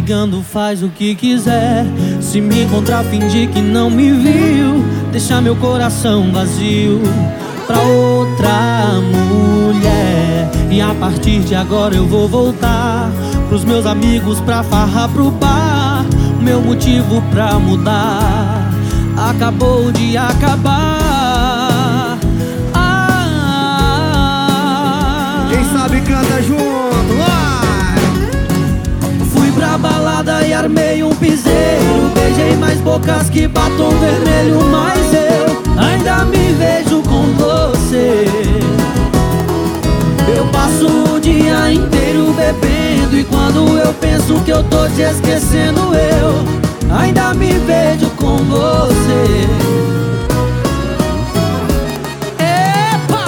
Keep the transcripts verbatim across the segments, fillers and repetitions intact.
ligando, faz o que quiser. Se me encontrar, fingir que não me viu. Deixar meu coração vazio pra outra mulher. E a partir de agora eu vou voltar pros meus amigos, pra farra, pro bar. O meu motivo pra mudar acabou de acabar. Ah, quem sabe canta junto, vai! fui pra balada e armei um piseiro. Beijei mais bocas que batom vermelho, mas eu ainda me vejo com você. Eu passo o dia inteiro bebendo, e quando eu penso que eu tô te esquecendo, eu ainda me vejo com você. Epa!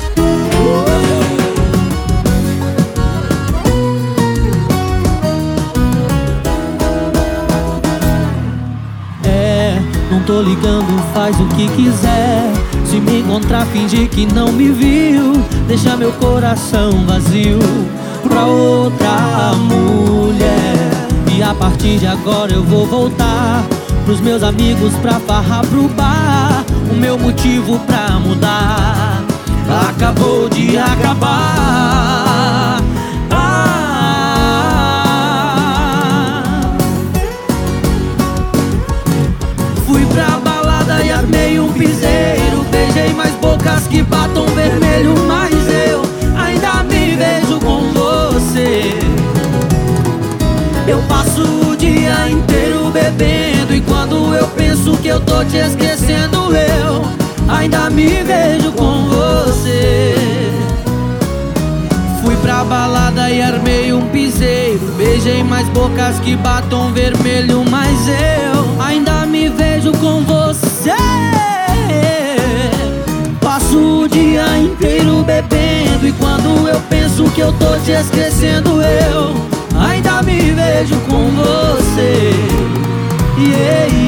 É, não tô ligando, faz o que quiser. Se me encontrar, fingir que não me viu. Deixar meu coração vazio pra outra mulher. E a partir de agora eu vou voltar pros meus amigos, pra farra, pro bar. O meu motivo pra mudar acabou de acabar. Ah, fui pra balada e armei um piseiro. Beijei mais bocas que batom vermelho, mas eu ainda me vejo com você. Eu passo o dia inteiro bebendo, e quando eu penso que eu tô te esquecendo, eu ainda me vejo com você. Fui pra balada e armei um piseiro. Beijei mais bocas que batom vermelho, mas eu ainda me vejo com você. Passo o dia inteiro bebendo, e quando eu penso que eu tô te esquecendo, eu ainda me vejo com você. Yeah, yeah.